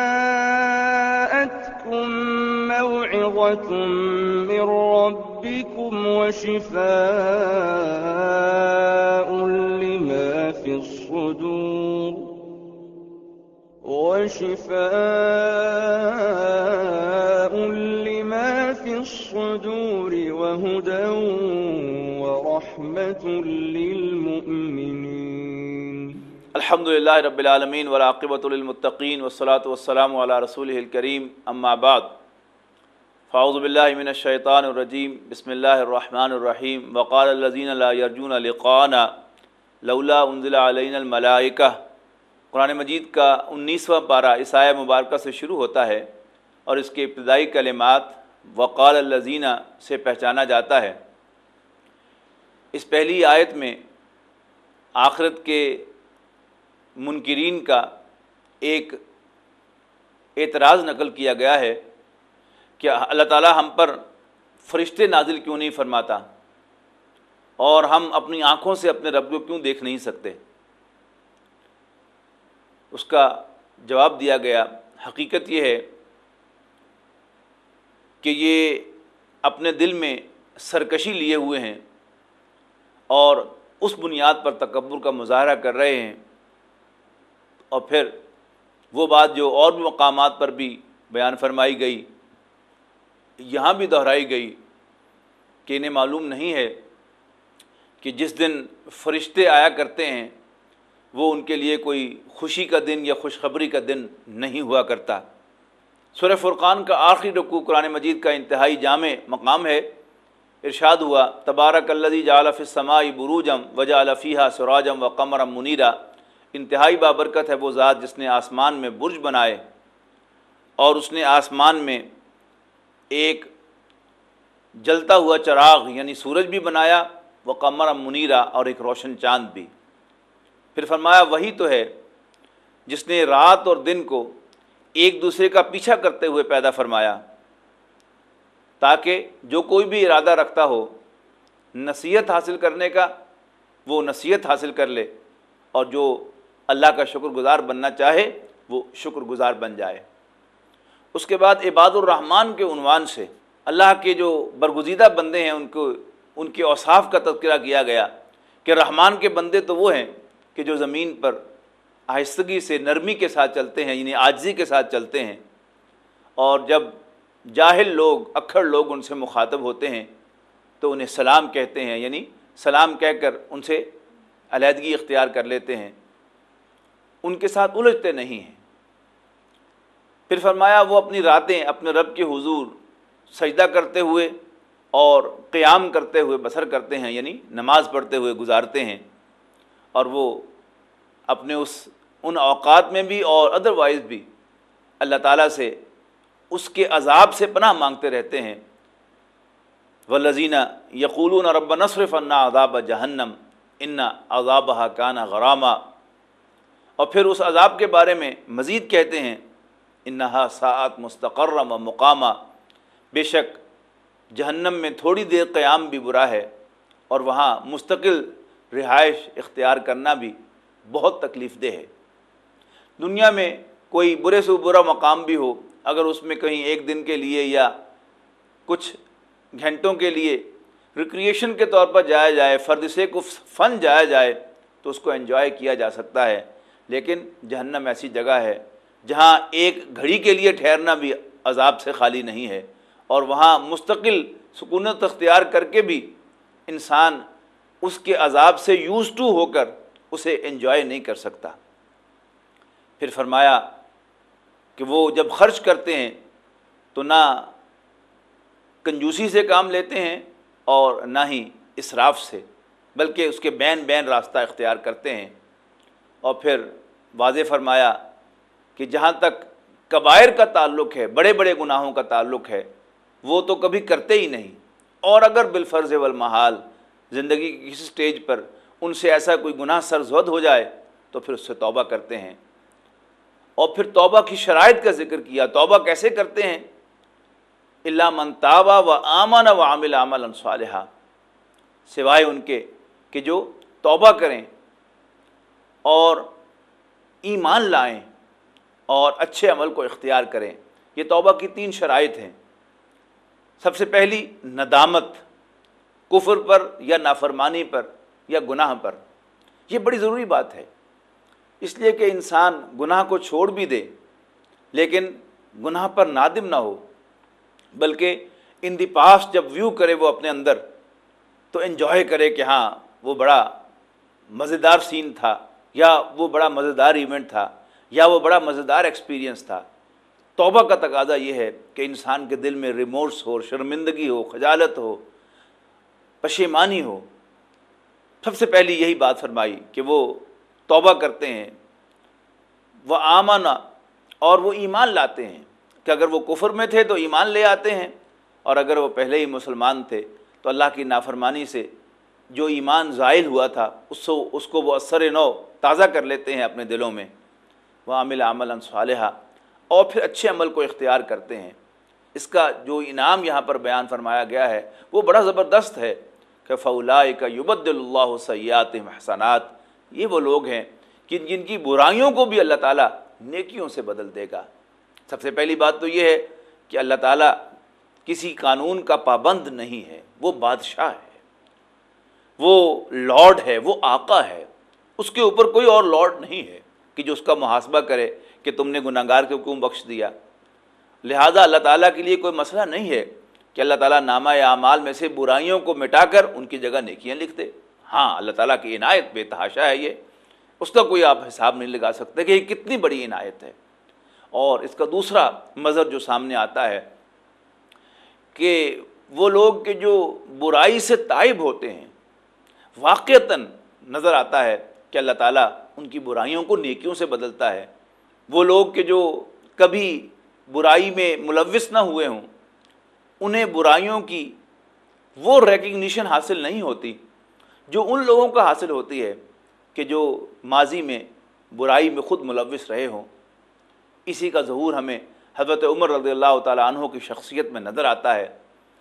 جاءتكم موعظة من ربكم وشفاء لما في الصدور وهدى ورحمة للمؤمنين. الحمد للہ رب العالمین والعاقبۃ للمتقین والصلاۃ والسلام علی رسولہ الکریم، اما بعد فاعوذ باللہ من الشیطان الرجیم، بسم اللہ الرحمن الرحیم. وقال الذین لا یرجون لقاءنا لولا انزل علینا الملائکہ. قرآن مجید کا 19واں پارہ اس آیہ مبارکہ سے شروع ہوتا ہے اور اس کے ابتدائی کلمات وقال الذین سے پہچانا جاتا ہے. اس پہلی آیت میں آخرت کے منکرین کا ایک اعتراض نقل کیا گیا ہے کہ اللہ تعالیٰ ہم پر فرشتے نازل کیوں نہیں فرماتا اور ہم اپنی آنکھوں سے اپنے رب کو کیوں دیکھ نہیں سکتے. اس کا جواب دیا گیا، حقیقت یہ ہے کہ یہ اپنے دل میں سرکشی لیے ہوئے ہیں اور اس بنیاد پر تکبر کا مظاہرہ کر رہے ہیں، اور پھر وہ بات جو اور بھی مقامات پر بھی بیان فرمائی گئی، یہاں بھی دہرائی گئی کہ انہیں معلوم نہیں ہے کہ جس دن فرشتے آیا کرتے ہیں وہ ان کے لیے کوئی خوشی کا دن یا خوشخبری کا دن نہیں ہوا کرتا. سورہ فرقان کا آخری رکوع قرآن مجید کا انتہائی جامع مقام ہے. ارشاد ہوا، تبارک الذی جعل فی السماء بروجا وجعل فیہا سراجا وقمرا منیرا. انتہائی بابرکت ہے وہ ذات جس نے آسمان میں برج بنائے اور اس نے آسمان میں ایک جلتا ہوا چراغ یعنی سورج بھی بنایا، وقمرا منیرا، اور ایک روشن چاند بھی. پھر فرمایا وہی تو ہے جس نے رات اور دن کو ایک دوسرے کا پیچھا کرتے ہوئے پیدا فرمایا تاکہ جو کوئی بھی ارادہ رکھتا ہو نصیحت حاصل کرنے کا وہ نصیحت حاصل کر لے، اور جو اللہ کا شکر گزار بننا چاہے وہ شکر گزار بن جائے. اس کے بعد عباد الرحمن کے عنوان سے اللہ کے جو برگزیدہ بندے ہیں ان کے اوصاف کا تذکرہ کیا گیا کہ رحمان کے بندے تو وہ ہیں کہ جو زمین پر آہستگی سے نرمی کے ساتھ چلتے ہیں، یعنی عاجزی کے ساتھ چلتے ہیں، اور جب جاہل لوگ اکھڑ لوگ ان سے مخاطب ہوتے ہیں تو انہیں سلام کہتے ہیں، یعنی سلام کہہ کر ان سے علیحدگی اختیار کر لیتے ہیں، ان کے ساتھ الجھتے نہیں ہیں. پھر فرمایا وہ اپنی راتیں اپنے رب کے حضور سجدہ کرتے ہوئے اور قیام کرتے ہوئے بسر کرتے ہیں، یعنی نماز پڑھتے ہوئے گزارتے ہیں، اور وہ اپنے ان اوقات میں بھی اور ادروائز بھی اللہ تعالیٰ سے اس کے عذاب سے پناہ مانگتے رہتے ہیں. والذین یقولون ربنا اصرف عنا عذاب جہنم ان عذابها کان غراما. اور پھر اس عذاب کے بارے میں مزید کہتے ہیں انہا ساعت مستقرا و مقاما. بے شک جہنم میں تھوڑی دیر قیام بھی برا ہے اور وہاں مستقل رہائش اختیار کرنا بھی بہت تکلیف دہ ہے. دنیا میں کوئی برے سے برا مقام بھی ہو، اگر اس میں کہیں ایک دن کے لیے یا کچھ گھنٹوں کے لیے ریکریشن کے طور پر جایا جائے، فرد سے کو فن جایا جائے تو اس کو انجوائے کیا جا سکتا ہے. لیکن جہنم ایسی جگہ ہے جہاں ایک گھڑی کے لیے ٹھہرنا بھی عذاب سے خالی نہیں ہے، اور وہاں مستقل سکونت اختیار کر کے بھی انسان اس کے عذاب سے یوز ٹو ہو کر اسے انجوائے نہیں کر سکتا. پھر فرمایا کہ وہ جب خرچ کرتے ہیں تو نہ کنجوسی سے کام لیتے ہیں اور نہ ہی اسراف سے، بلکہ اس کے بین راستہ اختیار کرتے ہیں. اور پھر واضح فرمایا کہ جہاں تک کبائر کا تعلق ہے، بڑے بڑے گناہوں کا تعلق ہے، وہ تو کبھی کرتے ہی نہیں، اور اگر بالفرض والمحال زندگی کی کسی سٹیج پر ان سے ایسا کوئی گناہ سرزد ہو جائے تو پھر اس سے توبہ کرتے ہیں. اور پھر توبہ کی شرائط کا ذکر کیا. توبہ کیسے کرتے ہیں؟ الا من تاب وآمن وعمل عملا صالحا، سوائے ان کے کہ جو توبہ کریں اور ایمان لائیں اور اچھے عمل کو اختیار کریں۔ یہ توبہ کی 3 شرائط ہیں۔ سب سے پہلی ندامت، کفر پر یا نافرمانی پر یا گناہ پر۔ یہ بڑی ضروری بات ہے، اس لیے کہ انسان گناہ کو چھوڑ بھی دے لیکن گناہ پر نادم نہ ہو، بلکہ ان دی پاسٹ جب ویو کرے وہ اپنے اندر تو انجوائے کرے کہ ہاں وہ بڑا مزیدار سین تھا، یا وہ بڑا مزیدار ایونٹ تھا، یا وہ بڑا مزیدار ایکسپیرینس تھا۔ توبہ کا تقاضا یہ ہے کہ انسان کے دل میں ریمورس ہو، شرمندگی ہو، خجالت ہو، پشیمانی ہو۔ سب سے پہلی یہی بات فرمائی کہ وہ توبہ کرتے ہیں، وہ آمنا، اور وہ ایمان لاتے ہیں کہ اگر وہ کفر میں تھے تو ایمان لے آتے ہیں، اور اگر وہ پہلے ہی مسلمان تھے تو اللہ کی نافرمانی سے جو ایمان زائل ہوا تھا اس کو وہ اثر نو تازہ کر لیتے ہیں اپنے دلوں میں۔ وَعَمِلَ عَمَلًا صَالِحًا، اور پھر اچھے عمل کو اختیار کرتے ہیں۔ اس کا جو انعام یہاں پر بیان فرمایا گیا ہے وہ بڑا زبردست ہے کہ فَأُولَٰئِكَ يُبَدِّلُ اللَّهُ سَيِّئَاتِهِمْ حَسَنَاتٍ، یہ وہ لوگ ہیں کہ جن کی برائیوں کو بھی اللہ تعالیٰ نیکیوں سے بدل دے گا۔ سب سے پہلی بات تو یہ ہے کہ اللہ تعالیٰ کسی قانون کا پابند نہیں ہے، وہ بادشاہ ہے، وہ لارڈ ہے، وہ آقا ہے، اس کے اوپر کوئی اور لارڈ نہیں ہے کہ جو اس کا محاسبہ کرے کہ تم نے گناہگار کو کیوں بخش دیا۔ لہٰذا اللہ تعالیٰ کے لیے کوئی مسئلہ نہیں ہے کہ اللہ تعالیٰ نامہ اعمال میں سے برائیوں کو مٹا کر ان کی جگہ نیکیاں لکھ دے۔ ہاں، اللہ تعالیٰ کی عنایت بے تحاشا ہے، یہ اس کا کوئی آپ حساب نہیں لگا سکتے کہ یہ کتنی بڑی عنایت ہے۔ اور اس کا دوسرا مظہر جو سامنے آتا ہے کہ وہ لوگ کہ جو برائی سے تائب ہوتے ہیں، واقعتاً نظر آتا ہے کہ اللہ تعالیٰ ان کی برائیوں کو نیکیوں سے بدلتا ہے۔ وہ لوگ کہ جو کبھی برائی میں ملوث نہ ہوئے ہوں، انہیں برائیوں کی وہ ریکگنیشن حاصل نہیں ہوتی جو ان لوگوں کا حاصل ہوتی ہے کہ جو ماضی میں برائی میں خود ملوث رہے ہوں۔ اسی کا ظہور ہمیں حضرت عمر رضی اللہ تعالیٰ عنہ کی شخصیت میں نظر آتا ہے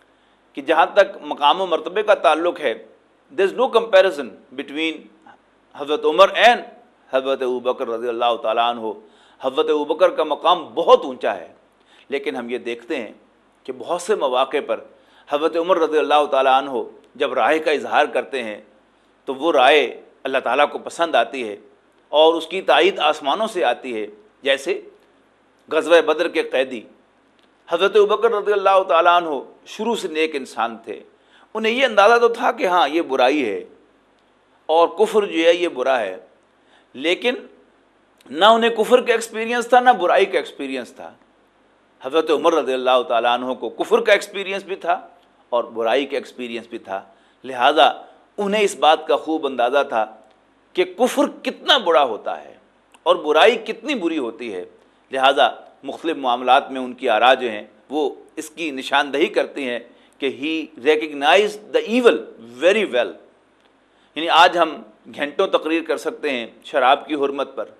کہ جہاں تک مقام و مرتبے کا تعلق ہے، there is no comparison between حضرت عمر اینڈ حضرت ابوبکر رضی اللہ تعالیٰ عنہ۔ حضرت ابوبکر کا مقام بہت اونچا ہے، لیکن ہم یہ دیکھتے ہیں کہ بہت سے مواقع پر حضرت عمر رضی اللہ تعالیٰ عنہ جب رائے کا اظہار کرتے ہیں تو وہ رائے اللہ تعالیٰ کو پسند آتی ہے اور اس کی تائید آسمانوں سے آتی ہے۔ جیسے غزوہ بدر کے قیدی حضرت ابوبکر رضی اللہ تعالیٰ عنہ شروع سے نیک انسان تھے، انہیں یہ اندازہ تو تھا کہ ہاں یہ برائی ہے اور کفر جو ہے یہ برا ہے، لیکن نہ انہیں کفر کا ایکسپیرینس تھا نہ برائی کا ایکسپیرینس تھا۔ حضرت عمر رضی اللہ تعالیٰ عنہ کو کفر کا ایکسپیرینس بھی تھا اور برائی کا ایکسپیرینس بھی تھا، لہٰذا انہیں اس بات کا خوب اندازہ تھا کہ کفر کتنا بڑا ہوتا ہے اور برائی کتنی بری ہوتی ہے۔ لہٰذا مختلف معاملات میں ان کی آراء جو ہیں وہ اس کی نشاندہی کرتی ہیں کہ he recognize the evil very well. یعنی آج ہم گھنٹوں تقریر کر سکتے ہیں شراب کی حرمت پر،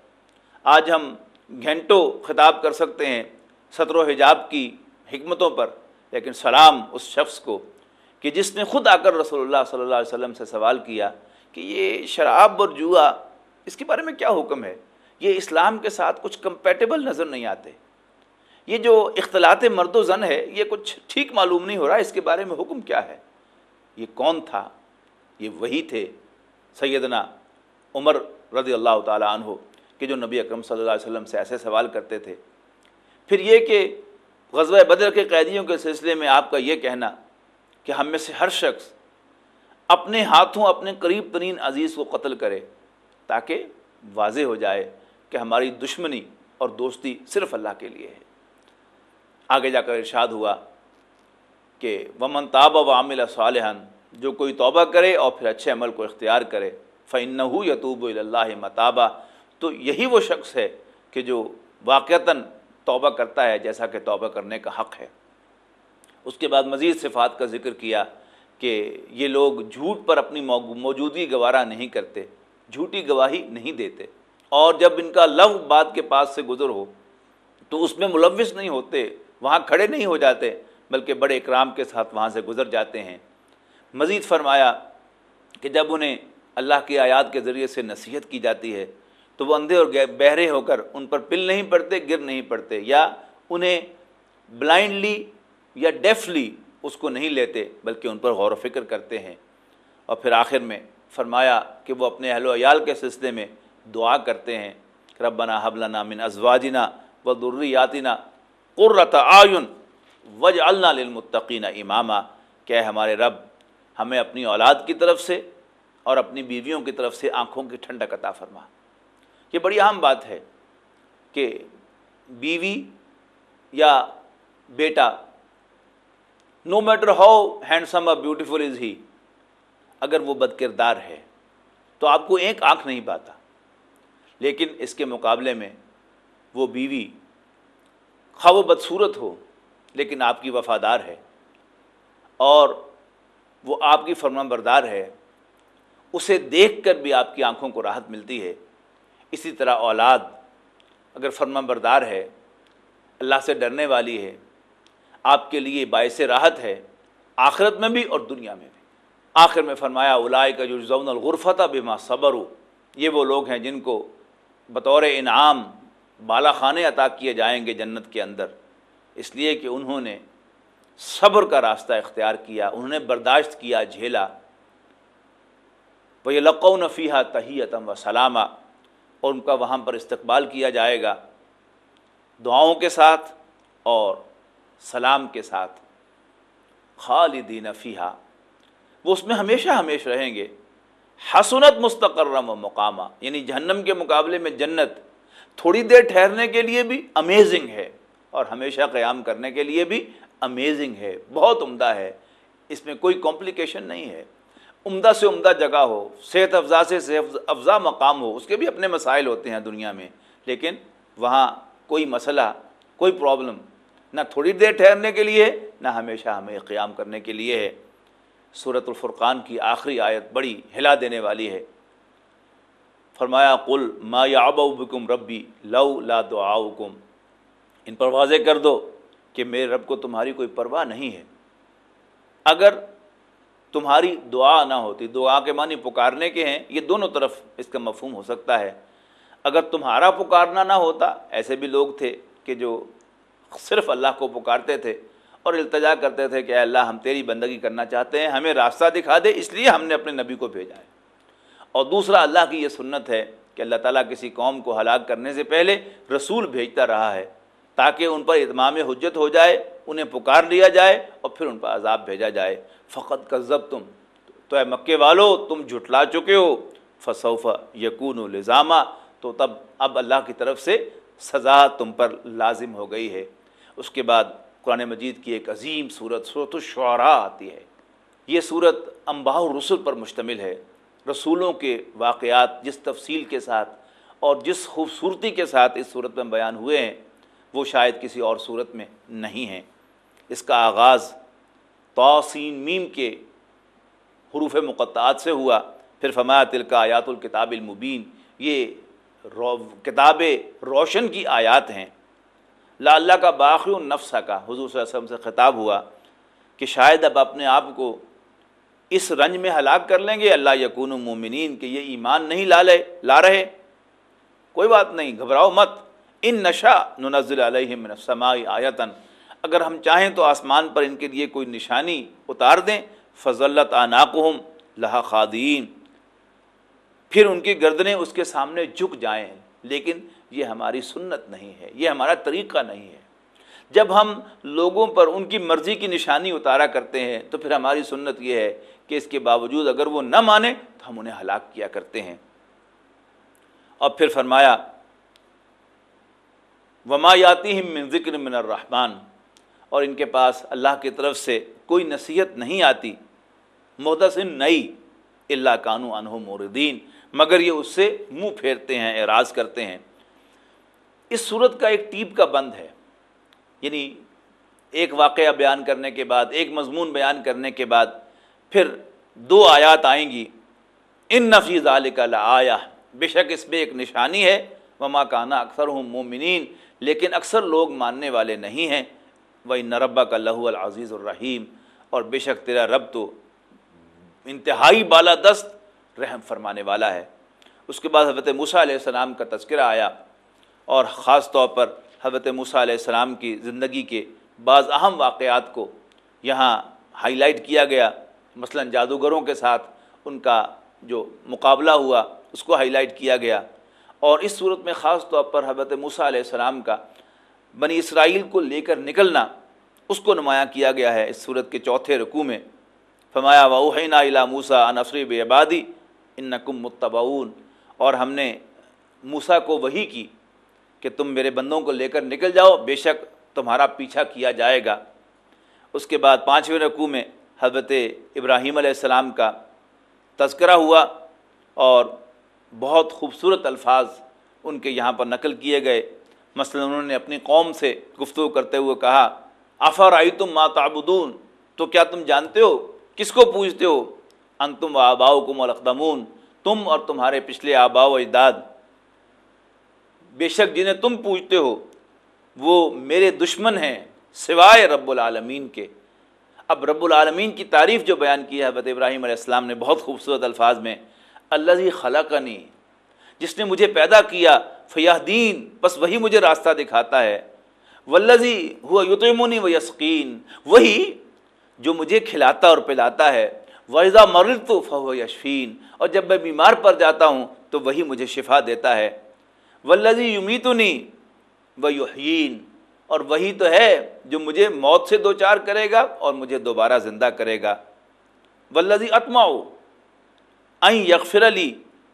آج ہم گھنٹوں خطاب کر سکتے ہیں ستر و حجاب کی حکمتوں پر، لیکن سلام اس شخص کو کہ جس نے خود آ کر رسول اللہ صلی اللہ علیہ وسلم سے سوال کیا کہ یہ شراب اور جوا اس کے بارے میں کیا حکم ہے، یہ اسلام کے ساتھ کچھ کمپیٹیبل نظر نہیں آتے، یہ جو اختلاط مرد و زن ہے یہ کچھ ٹھیک معلوم نہیں ہو رہا، اس کے بارے میں حکم کیا ہے۔ یہ کون تھا؟ یہ وہی تھے سیدنا عمر رضی اللہ تعالیٰ عنہ کہ جو نبی اکرم صلی اللہ علیہ وسلم سے ایسے سوال کرتے تھے۔ پھر یہ کہ غزوہ بدر کے قیدیوں کے سلسلے میں آپ کا یہ کہنا کہ ہم میں سے ہر شخص اپنے ہاتھوں اپنے قریب ترین عزیز کو قتل کرے تاکہ واضح ہو جائے کہ ہماری دشمنی اور دوستی صرف اللہ کے لیے ہے۔ آگے جا کر ارشاد ہوا کہ وَمَن تَابَ وَعَمِلَ صَالِحًا، جو کوئی توبہ کرے اور پھر اچھے عمل کو اختیار کرے، فَإِنَّهُ يَتُوبُ إِلَى اللَّهِ مَتَابًا، تو یہی وہ شخص ہے کہ جو واقعتاً توبہ کرتا ہے جیسا کہ توبہ کرنے کا حق ہے۔ اس کے بعد مزید صفات کا ذکر کیا کہ یہ لوگ جھوٹ پر اپنی موجودگی گوارا نہیں کرتے، جھوٹی گواہی نہیں دیتے، اور جب ان کا لفظ بات کے پاس سے گزر ہو تو اس میں ملوث نہیں ہوتے، وہاں کھڑے نہیں ہو جاتے، بلکہ بڑے اکرام کے ساتھ وہاں سے گزر جاتے ہیں۔ مزید فرمایا کہ جب انہیں اللہ کی آیات کے ذریعے سے نصیحت کی جاتی ہے تو وہ اندھے اور بہرے ہو کر ان پر پل نہیں پڑتے، گر نہیں پڑتے، یا انہیں بلائنڈلی یا ڈیفلی اس کو نہیں لیتے، بلکہ ان پر غور و فکر کرتے ہیں۔ اور پھر آخر میں فرمایا کہ وہ اپنے اہل و عیال کے سلسلے میں دعا کرتے ہیں، ربنا ھب لنا من ازواجنا وذریاتنا قرۃ اعین واجعلنا للمتقین اماما، کہ اے ہمارے رب ہمیں اپنی اولاد کی طرف سے اور اپنی بیویوں کی طرف سے آنکھوں کی ٹھنڈک عطا فرما۔ یہ بڑی اہم بات ہے کہ بیوی یا بیٹا، نو میٹر ہاؤ ہینڈسم اور بیوٹیفل از ہی، اگر وہ بد کردار ہے تو آپ کو ایک آنکھ نہیں پاتا، لیکن اس کے مقابلے میں وہ بیوی خواہ وہ بدصورت ہو لیکن آپ کی وفادار ہے اور وہ آپ کی فرمان بردار ہے، اسے دیکھ کر بھی آپ کی آنکھوں کو راحت ملتی ہے۔ اسی طرح اولاد اگر فرمان بردار ہے، اللہ سے ڈرنے والی ہے، آپ کے لیے باعث راحت ہے، آخرت میں بھی اور دنیا میں بھی۔ آخر میں فرمایا اولئک یجزون الغرفۃ بما صبروا، یہ وہ لوگ ہیں جن کو بطور انعام بالا خانے عطا کیے جائیں گے جنت کے اندر، اس لیے کہ انہوں نے صبر کا راستہ اختیار کیا، انہوں نے برداشت کیا، جھیلا۔ وَيَلْقَوْنَ فِيهَا تَحِيَّةً وَسَلَامًا، اور ان کا وہاں پر استقبال کیا جائے گا دعاؤں کے ساتھ اور سلام کے ساتھ۔ خالدین فیہا، وہ اس میں ہمیشہ ہمیشہ رہیں گے۔ حسنت مستقرا و مقاما، یعنی جہنم کے مقابلے میں جنت تھوڑی دیر ٹھہرنے کے لیے بھی امیزنگ ہے اور ہمیشہ قیام کرنے کے لیے بھی امیزنگ ہے، بہت عمدہ ہے، اس میں کوئی کمپلیکیشن نہیں ہے۔ عمدہ سے عمدہ جگہ ہو، صحت افزا سے صحت افزا مقام ہو، اس کے بھی اپنے مسائل ہوتے ہیں دنیا میں، لیکن وہاں کوئی مسئلہ، کوئی پرابلم نہ تھوڑی دیر ٹھہرنے کے لیے نہ ہمیشہ ہمیں قیام کرنے کے لیے ہے۔ سورۃ الفرقان کی آخری آیت بڑی ہلا دینے والی ہے۔ فرمایا قل ما یعبأ بکم ربی لولا دعاؤکم، ان پر واضح کر دو کہ میرے رب کو تمہاری کوئی پرواہ نہیں ہے، اگر تمہاری دعا نہ ہوتی۔ دعا کے معنی پکارنے کے ہیں، یہ دونوں طرف اس کا مفہوم ہو سکتا ہے۔ اگر تمہارا پکارنا نہ ہوتا، ایسے بھی لوگ تھے کہ جو صرف اللہ کو پکارتے تھے اور التجا کرتے تھے کہ اے اللہ ہم تیری بندگی کرنا چاہتے ہیں، ہمیں راستہ دکھا دے، اس لیے ہم نے اپنے نبی کو بھیجا ہے۔ اور دوسرا، اللہ کی یہ سنت ہے کہ اللہ تعالیٰ کسی قوم کو ہلاک کرنے سے پہلے رسول بھیجتا رہا ہے تاکہ ان پر اتمام حجت ہو جائے، انہیں پکار لیا جائے اور پھر ان پر عذاب بھیجا جائے۔ فقط کذبتم، تو اے مکے والو تم جھٹلا چکے ہو، فسوف یکون لزاما، تو تب اب اللہ کی طرف سے سزا تم پر لازم ہو گئی ہے۔ اس کے بعد قرآن مجید کی ایک عظیم سورت، سورۃ الشعراء آتی ہے۔ یہ سورت انباء الرسل پر مشتمل ہے، رسولوں کے واقعات جس تفصیل کے ساتھ اور جس خوبصورتی کے ساتھ اس سورت میں بیان ہوئے ہیں وہ شاید کسی اور سورت میں نہیں ہیں۔ اس کا آغاز طا سین میم کے حروف مقطعات سے ہوا، پھر فرمایا تلک آیات الکتاب المبین، یہ کتاب روشن کی آیات ہیں۔ لعلہ کا باخع النفس کا حضور صلی اللہ علیہ وسلم سے خطاب ہوا کہ شاید اب اپنے آپ کو اس رنج میں ہلاک کر لیں گے، اللہ یکونوا مومنین، کہ یہ ایمان نہیں لا رہے۔ کوئی بات نہیں، گھبراؤ مت، ان نشاء ننزل علیہم من السماء آیۃ، اگر ہم چاہیں تو آسمان پر ان کے لیے کوئی نشانی اتار دیں، فظلت اعناقہم لہا خاضعین، پھر ان کی گردنیں اس کے سامنے جھک جائیں، لیکن یہ ہماری سنت نہیں ہے، یہ ہمارا طریقہ نہیں ہے۔ جب ہم لوگوں پر ان کی مرضی کی نشانی اتارا کرتے ہیں تو پھر ہماری سنت یہ ہے کہ اس کے باوجود اگر وہ نہ مانیں تو ہم انہیں ہلاک کیا کرتے ہیں۔ اور پھر فرمایا وما یاتیہم من ذکر من الرحمن، اور ان کے پاس اللہ کی طرف سے کوئی نصیحت نہیں آتی، محدث نئی، الا کانوا عنہ معرضین، مگر یہ اس سے منہ پھیرتے ہیں، اعراض کرتے ہیں۔ اس صورت کا ایک ٹیپ کا بند ہے، یعنی ایک واقعہ بیان کرنے کے بعد، ایک مضمون بیان کرنے کے بعد پھر دو آیات آئیں گی، ان فی ذلک لآیہ، بے شک اس میں ایک نشانی ہے، وما کان اکثرہم مومنین، لیکن اکثر لوگ ماننے والے نہیں ہیں، وان ربک لہو العزیز الرحیم، اور بے شک تیرا رب تو انتہائی بالادست رحم فرمانے والا ہے۔ اس کے بعد حضرت موسیٰ علیہ السلام کا تذکرہ آیا، اور خاص طور پر حضرت موسیٰ علیہ السلام کی زندگی کے بعض اہم واقعات کو یہاں ہائی لائٹ کیا گیا، مثلا جادوگروں کے ساتھ ان کا جو مقابلہ ہوا اس کو ہائی لائٹ کیا گیا، اور اس صورت میں خاص طور پر حضرت موسیٰ علیہ السلام کا بنی اسرائیل کو لے کر نکلنا اس کو نمایاں کیا گیا ہے اس صورت کے چوتھے رکوع میں۔ فرمایا وَأَوْحَيْنَا إِلَىٰ مُوسَىٰ أَنْ أَسْرِ بِعِبَادِي إِنَّكُمْ مُتَّبَعُونَ، اور ہم نے موسیٰ کو وحی کی کہ تم میرے بندوں کو لے کر نکل جاؤ، بے شک تمہارا پیچھا کیا جائے گا۔ اس کے بعد پانچویں رکوع میں حضرت ابراہیم علیہ السلام کا تذکرہ ہوا، اور بہت خوبصورت الفاظ ان کے یہاں پر نقل کیے گئے۔ مثلا انہوں نے اپنی قوم سے گفتگو کرتے ہوئے کہا افرأیتم ما تعبدون، تو کیا تم جانتے ہو کس کو پوجتے ہو؟ انتم وآباؤکم الاقدمون، تم اور تمہارے پچھلے آباء و اجداد، بے شک جنہیں تم پوجتے ہو وہ میرے دشمن ہیں سوائے رب العالمین کے۔ اب رب العالمین کی تعریف جو بیان کی ہے حضرت ابراہیم علیہ السلام نے بہت خوبصورت الفاظ میں، الذی خلقنی، جس نے مجھے پیدا کیا، فیہدین، بس وہی مجھے راستہ دکھاتا ہے، والذی ہوا یطعمنی ویسقین، وہی جو مجھے کھلاتا اور پلاتا ہے، وَإِذَا مَرِضْتُ فَهُوَ یشفین، اور جب میں بیمار پڑ جاتا ہوں تو وہی مجھے شفا دیتا ہے، والذی یمیتنی ویحیین، اور وہی تو ہے جو مجھے موت سے دوچار کرے گا اور مجھے دوبارہ زندہ کرے گا، والذی اطمع ان یغفر لی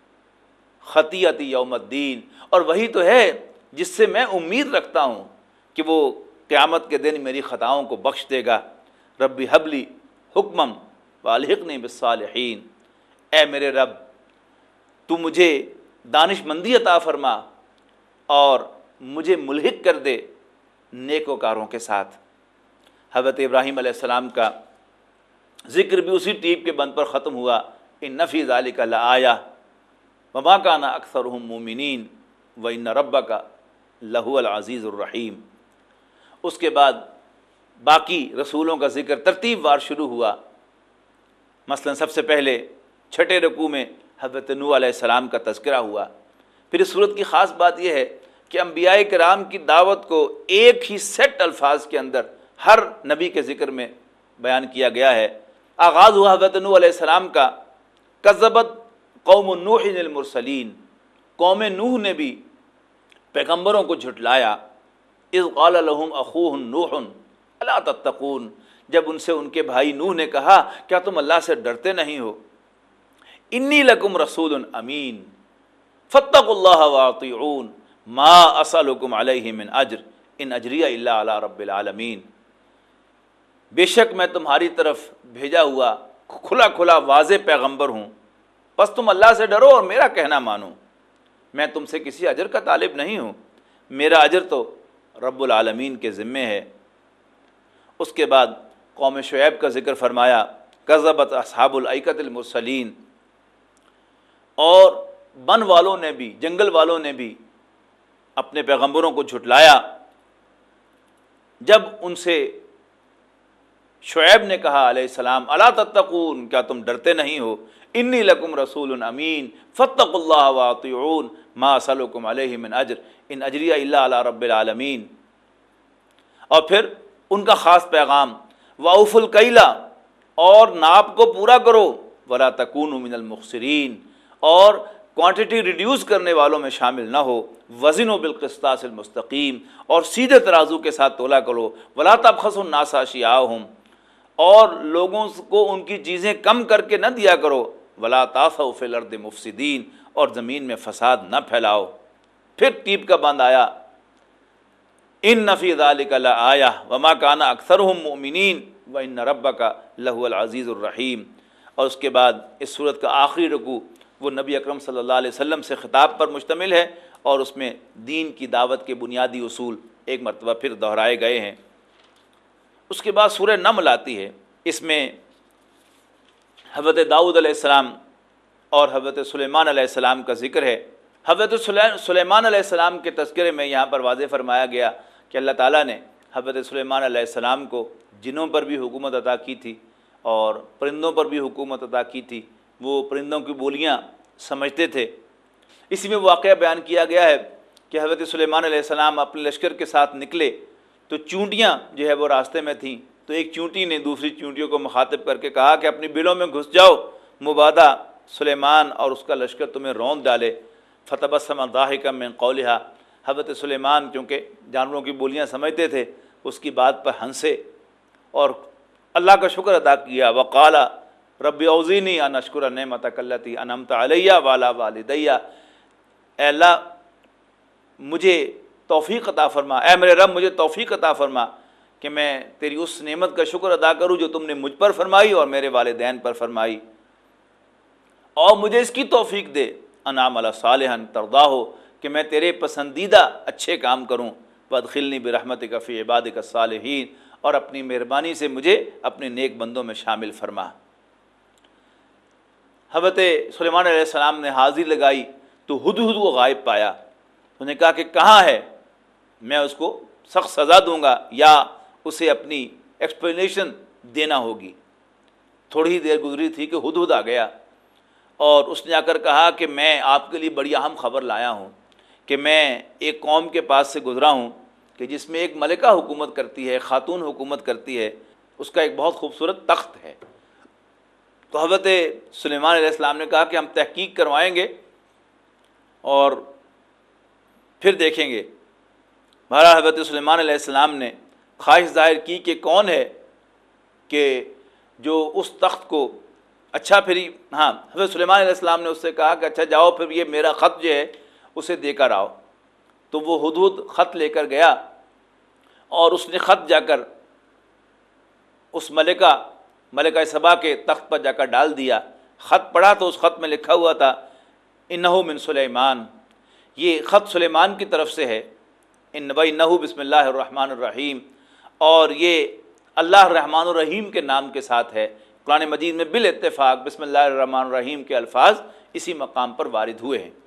خطیئتی یوم الدین، اور وہی تو ہے جس سے میں امید رکھتا ہوں کہ وہ قیامت کے دن میری خطاؤں کو بخش دے گا۔ رب ہب لی حکما والحقنی بالصالحین، اے میرے رب تو مجھے دانش مندی عطا فرما اور مجھے ملحق کر دے نیکوکاروں کے ساتھ۔ حضرت ابراہیم علیہ السلام کا ذکر بھی اسی ٹیپ کے بند پر ختم ہوا، ان فی ذلک لآیہ وما کان اکثرهم مؤمنین وان ربک لہو العزیز الرحیم۔ اس کے بعد باقی رسولوں کا ذکر ترتیب وار شروع ہوا۔ مثلا سب سے پہلے چھٹے رکوع میں حضرت نوح علیہ السلام کا تذکرہ ہوا۔ پھر اس صورت کی خاص بات یہ ہے کہ انبیاء کرام کی دعوت کو ایک ہی سیٹ الفاظ کے اندر ہر نبی کے ذکر میں بیان کیا گیا ہے۔ آغاز ہوا حضرت نوح علیہ السلام کا، کذبت قوم نوح المرسلین، قوم نوح نے بھی پیغمبروں کو جھٹلایا، اذ قال لهم اخوهم نوح الا تتقون، جب ان سے ان کے بھائی نوح نے کہا کیا تم اللہ سے ڈرتے نہیں ہو، انی لکم رسول امین فاتقوا اللہ واطیعون ما اسألکم علیہ من اجر ان اجری الا علی رب العالمین، بے شک میں تمہاری طرف بھیجا ہوا کھلا کھلا واضح پیغمبر ہوں، بس تم اللہ سے ڈرو اور میرا کہنا مانو، میں تم سے کسی اجر کا طالب نہیں ہوں، میرا اجر تو رب العالمین کے ذمے ہے۔ اس کے بعد قوم شعیب کا ذکر فرمایا، کذبت اصحاب الایکۃ المرسلین، اور بن والوں نے بھی، جنگل والوں نے بھی اپنے پیغمبروں کو جھٹلایا۔ جب ان سے شعیب نے کہا علیہ السلام الا تتقون، کیا تم ڈرتے نہیں ہو، انی لکم رسول امین فاتقوا اللہ واطیعون ما اسألکم علیہ من اجر ان اجری الا علی رب العالمین، اور پھر ان کا خاص پیغام واوفوا الکیل، اور ناپ کو پورا کرو، ولا تکونوا من المخسرین، اور کوانٹٹی ریڈیوس کرنے والوں میں شامل نہ ہو، وزنوا بالقسطاس المستقیم، اور سیدھے ترازو کے ساتھ تولا کرو، ولا تبخسوا الناس اشیاءہم، اور لوگوں کو ان کی چیزیں کم کر کے نہ دیا کرو، ولا تعثوا فی الارض مفسدین، اور زمین میں فساد نہ پھیلاؤ۔ پھر ٹیپ کا بند آیا، ان فی ذلک لآیہ وما کان اکثرهم مؤمنین وان ربک لہو العزیز الرحیم۔ اور اس کے بعد اس سورت کا آخری رکوع وہ نبی اکرم صلی اللہ علیہ وسلم سے خطاب پر مشتمل ہے، اور اس میں دین کی دعوت کے بنیادی اصول ایک مرتبہ پھر دہرائے گئے ہیں۔ اس کے بعد سورہ نمل آتی ہے، اس میں حضرت داؤد علیہ السلام اور حضرت سلیمان علیہ السلام کا ذکر ہے۔ حضرت سلیمان علیہ السلام کے تذکرے میں یہاں پر واضح فرمایا گیا کہ اللہ تعالیٰ نے حضرت سلیمان علیہ السلام کو جنوں پر بھی حکومت عطا کی تھی اور پرندوں پر بھی حکومت عطا کی تھی، وہ پرندوں کی بولیاں سمجھتے تھے، اسی میں واقعہ بیان کیا گیا ہے کہ حضرت سلیمان علیہ السلام اپنے لشکر کے ساتھ نکلے تو چونٹیاں جو ہے وہ راستے میں تھیں، تو ایک چونٹی نے دوسری چونٹیوں کو مخاطب کر کے کہا کہ اپنی بلوں میں گھس جاؤ، مبادا سلیمان اور اس کا لشکر تمہیں روند ڈالے۔ فتبسم ضاحکا من قولها، حضرت سلیمان کیونکہ جانوروں کی بولیاں سمجھتے تھے، اس کی بات پر ہنسے اور اللہ کا شکر ادا کیا۔ وقال رب اوزینی ان اشکر نعمتک التی انعمت علی وعلی والدی، اے اللہ مجھے توفیق عطا فرما، اے میرے رب مجھے توفیق عطا فرما کہ میں تیری اس نعمت کا شکر ادا کروں جو تم نے مجھ پر فرمائی اور میرے والدین پر فرمائی، اور مجھے اس کی توفیق دے ان اعمل صالحا ترضاہ، کہ میں تیرے پسندیدہ اچھے کام کروں، وادخلنی برحمتک فی عبادک الصالحین، اور اپنی مہربانی سے مجھے اپنے نیک بندوں میں شامل فرما۔ حضرت سلیمان علیہ السلام نے حاضری لگائی تو ہدہد کو غائب پایا، انہوں نے کہا کہ کہاں ہے، میں اس کو سخت سزا دوں گا یا اسے اپنی ایکسپلینیشن دینا ہوگی۔ تھوڑی ہی دیر گزری تھی کہ ہدہد آ گیا اور اس نے آ کر کہا کہ میں آپ کے لیے بڑی اہم خبر لایا ہوں کہ میں ایک قوم کے پاس سے گزرا ہوں کہ جس میں ایک ملکہ حکومت کرتی ہے، خاتون حکومت کرتی ہے، اس کا ایک بہت خوبصورت تخت ہے۔ تو حضرت سلیمان علیہ السلام نے کہا کہ ہم تحقیق کروائیں گے اور پھر دیکھیں گے۔ بہرحال حضرت سلیمان علیہ السلام نے خواہش ظاہر کی کہ کون ہے کہ جو اس تخت کو اچھا پھر ہاں حضرت سلیمان علیہ السلام نے اس سے کہا کہ اچھا جاؤ پھر یہ میرا خط جو ہے اسے دے کر آؤ۔ تو وہ ہدہد خط لے کر گیا اور اس نے خط جا کر اس ملکہ سبا کے تخت پر جا کر ڈال دیا۔ خط پڑھا تو اس خط میں لکھا ہوا تھا انہ من سلیمان، یہ خط سلیمان کی طرف سے ہے، انہ بسم اللہ الرحمن الرحیم، اور یہ اللہ الرحمن الرحیم کے نام کے ساتھ ہے۔ قرآن مجید میں بالاتفاق بسم اللہ الرحمن الرحیم کے الفاظ اسی مقام پر وارد ہوئے ہیں۔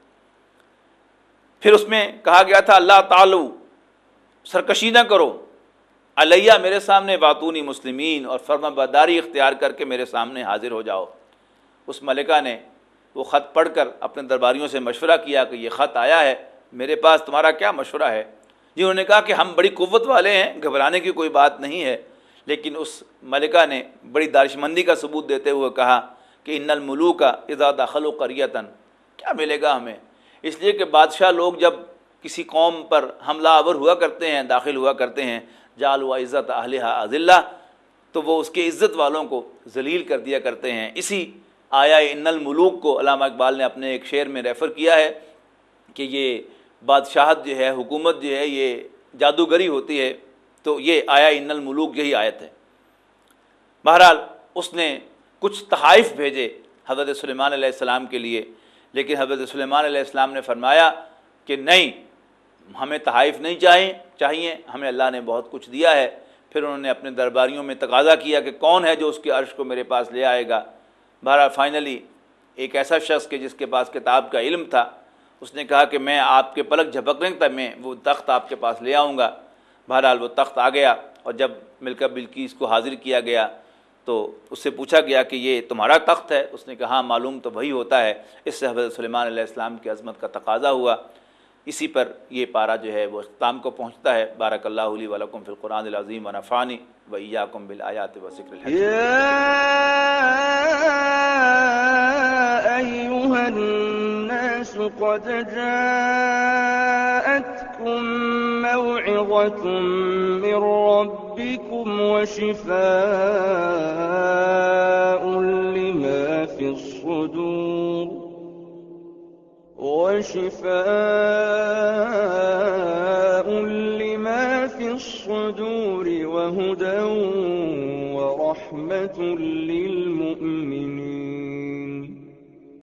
پھر اس میں کہا گیا تھا اللہ تعالی سرکشی نہ کرو علیہ میرے سامنے، واتونی مسلمین، اور فرما برداری اختیار کر کے میرے سامنے حاضر ہو جاؤ۔ اس ملکہ نے وہ خط پڑھ کر اپنے درباریوں سے مشورہ کیا کہ یہ خط آیا ہے، میرے پاس تمہارا کیا مشورہ ہے؟ جنہوں نے کہا کہ ہم بڑی قوت والے ہیں، گھبرانے کی کوئی بات نہیں ہے۔ لیکن اس ملکہ نے بڑی دانشمندی کا ثبوت دیتے ہوئے کہا کہ ان الملوک اذا دخلوا قریۃ، کیا ملے گا ہمیں؟ اس لیے کہ بادشاہ لوگ جب کسی قوم پر حملہ آور ہوا کرتے ہیں، داخل ہوا کرتے ہیں، جعلوا عزت اہلھا اذلہ، تو وہ اس کے عزت والوں کو ذلیل کر دیا کرتے ہیں۔ اسی آیہ ان الملوک کو علامہ اقبال نے اپنے ایک شعر میں ریفر کیا ہے کہ یہ بادشاہت جو ہے، حکومت جو ہے، یہ جادوگری ہوتی ہے، تو یہ آیہ ان الملوک یہی آیت ہے۔ بہرحال اس نے کچھ تحائف بھیجے حضرت سلیمان علیہ السلام کے لیے، لیکن حضرت سلیمان علیہ السلام نے فرمایا کہ نہیں، ہمیں تحائف نہیں چاہیے، ہمیں اللہ نے بہت کچھ دیا ہے۔ پھر انہوں نے اپنے درباریوں میں تقاضا کیا کہ کون ہے جو اس کے عرش کو میرے پاس لے آئے گا۔ بہرحال فائنلی ایک ایسا شخص کہ جس کے پاس کتاب کا علم تھا، اس نے کہا کہ میں آپ کے پلک جھپکنے تک میں وہ تخت آپ کے پاس لے آؤں گا۔ بہرحال وہ تخت آ گیا، اور جب ملکہ بلقیس کو حاضر کیا گیا تو اس سے پوچھا گیا کہ یہ تمہارا تخت ہے؟ اس نے کہا ہاں معلوم تو وہی ہوتا ہے۔ اس سے حضرت سلیمان علیہ السلام کی عظمت کا تقاضا ہوا۔ اسی پر یہ پارہ جو ہے وہ اختتام کو پہنچتا ہے۔ بارک اللہ لی ولکم فی القرآن العظیم ونفعنی وإیاکم بالآیات والذکر الحکیم۔ أيها الناس قد جاءتكم موعظة من ربكم وشفاء لما في الصدور وهدى ورحمة للمؤمنين